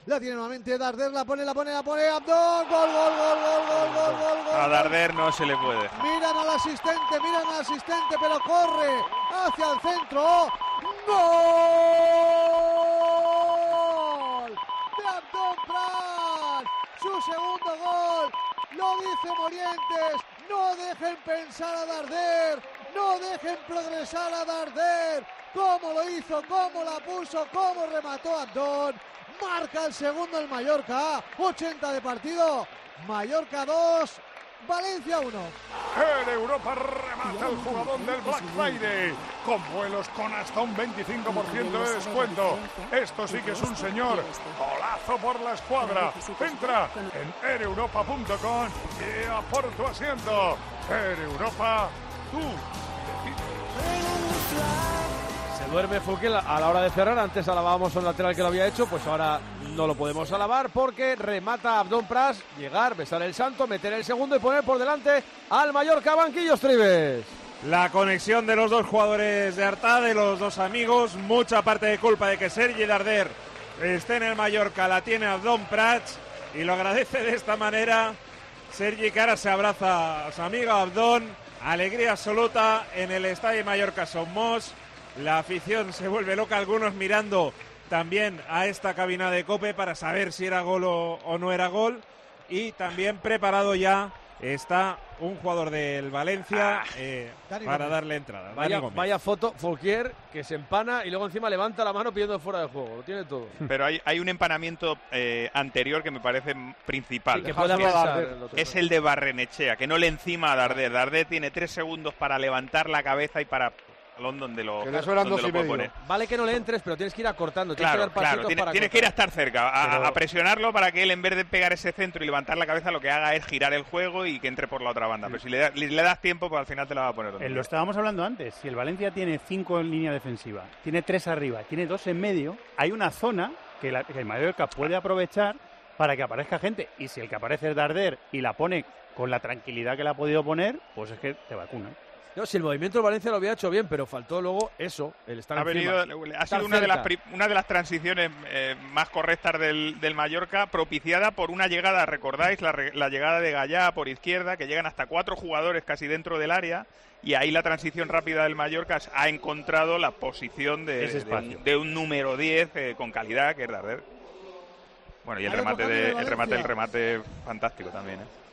La tiene nuevamente Darder, la pone, Abdón, gol, gol. A Darder no se le puede. Miran al asistente, pero corre hacia el centro. ¡Gol! De Abdón Prats, su segundo gol. Lo dice Morientes, no dejen pensar a Darder, no dejen progresar a Darder. Cómo lo hizo, cómo la puso, cómo remató Abdón. Marca el segundo el Mallorca, 80 de partido, Mallorca 2, Valencia 1. En Europa remata el jugador del Black Friday, con vuelos con hasta un 25% de descuento. Esto sí que es un señor golazo por la escuadra. Entra en ereuropa.com y a por tu asiento. Air Europa, tú decides. Se duerme Fouquet a la hora de cerrar. Antes alabábamos al lateral que lo había hecho, pues ahora no lo podemos alabar porque remata Abdón Prats, llegar, besar el santo, meter el segundo y poner por delante al Mallorca. Banquillos, Tribes. La conexión de los dos jugadores de Artà, de los dos amigos, mucha parte de culpa de que Sergi Darder esté en el Mallorca la tiene Abdón Prats y lo agradece de esta manera. Sergi, que ahora se abraza a su amigo Abdón, alegría absoluta en el Estadio Mallorca Somos. La afición se vuelve loca, algunos mirando también a esta cabina de COPE para saber si era gol o no era gol. Y también preparado ya está un jugador del Valencia para darle entrada. Vaya foto, Fouquier, que se empana y luego encima levanta la mano pidiendo fuera de juego. Lo tiene todo. Pero hay un empanamiento anterior que me parece principal. Sí, que puede pasar, es el de Barrenechea, que no le encima a Darder. Darder tiene 3 segundos para levantar la cabeza y para donde lo puede poner. Vale que no le entres, pero tienes que ir acortando. Claro, tienes que ir a estar cerca, a presionarlo para que él, en vez de pegar ese centro y levantar la cabeza, lo que haga es girar el juego y que entre por la otra banda. Pero si le das tiempo, pues al final te la va a poner. Lo estábamos hablando antes. Si el Valencia tiene 5 en línea defensiva, tiene 3 arriba, tiene 2 en medio, hay una zona que el Mallorca puede aprovechar para que aparezca gente. Y si el que aparece es Darder y la pone con la tranquilidad que la ha podido poner, pues es que te vacunan. No, si el movimiento del Valencia lo había hecho bien, pero faltó luego eso, el estar encima. Ha sido una de las transiciones más correctas del Mallorca, propiciada por una llegada, ¿recordáis? La llegada de Gallá por izquierda, que llegan hasta 4 jugadores casi dentro del área, y ahí la transición rápida del Mallorca ha encontrado la posición de un número 10 con calidad, que es Darder. Bueno, y el remate fantástico también,